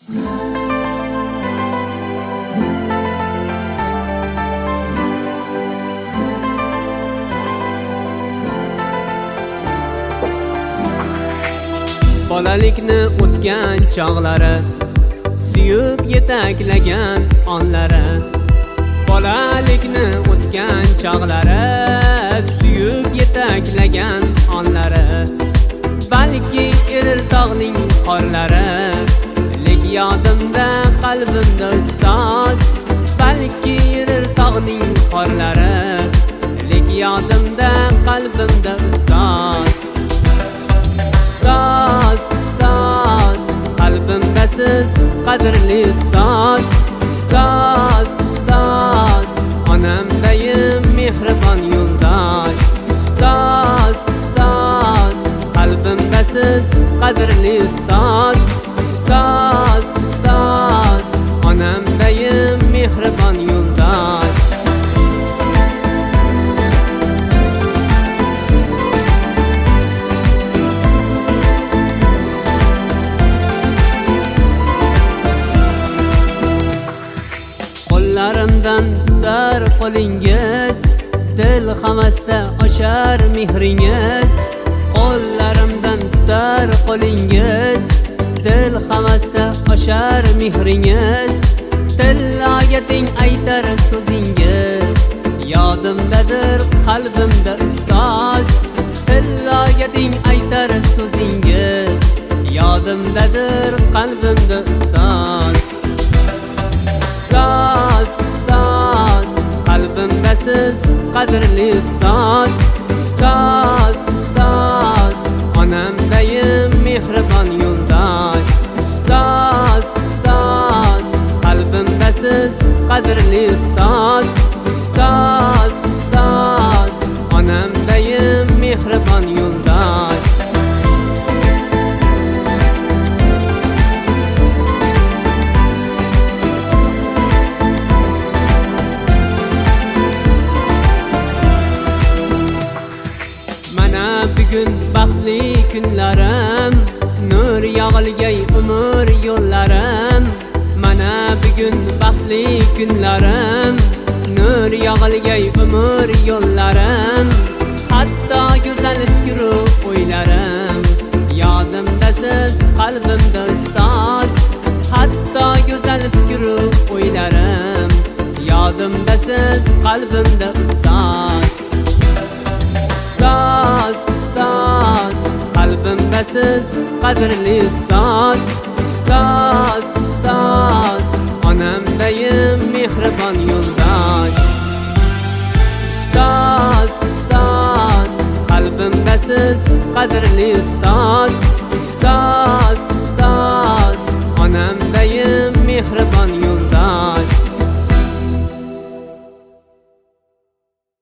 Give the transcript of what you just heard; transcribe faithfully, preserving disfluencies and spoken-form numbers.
Bolalikni o'tgan chog'lari, suyib yetaklagan onlari. Bolalikni o'tgan chog'lari, suyib yetaklagan onlari. Balki erir tog'ning qorlari, lek yodimda qalbimda ustoz. Balki erir tog'ning qorlari, lek yodimda qalbimda ustoz. Ustoz, ustoz, qalbimda siz qadrli ustoz. Ustoz, ustoz, onamdayim mehribon yo'ldosh. Ustoz, ustoz, qalbimda siz qadrli ustoz. Ustoz, ustoz, onamdayim mehribon yo'ldosh. Qo'llarimdan tutar qo'lingiz, dil hamasda oshar mehringiz. Qo'llarimdan tutar qo'lingiz, dil hamasda oshar mehringiz. Tilloga teng aytar so'zingiz, yodimdadir qalbimda ustoz. Tilloga teng aytar so'zingiz, yodimdadir qalbimda ustoz. Ustoz, ustoz, qalbimda siz qadrli ustoz. Ustoz, ustoz, onamdayim mehribon yo'ldosh. Ustoz, ustoz, qalbimda siz qadrli ustoz. Ustoz, ustoz, onamdayim mehribon yo'ldosh. Bugun baxtli kunlarim, nur yog'ilgay umr yo'llarim. Mana bugun baxtli kunlarim, nur yog'ilgay umr yo'llarim. Hatto go'zal fikru o'ylarim, yodimda siz qalbimda ustoz. Hatto go'zal fikru o'ylarim, yodimda siz qalbimda ustoz. Ustoz, ustoz, qalbimda siz qadrli ustoz. Ustoz, ustoz, onamdayim mehribon yo'ldosh. Ustoz, ustoz, qalbimda siz qadrli ustoz. Ustoz, ustoz, onamdayim mehribon yo'ldosh.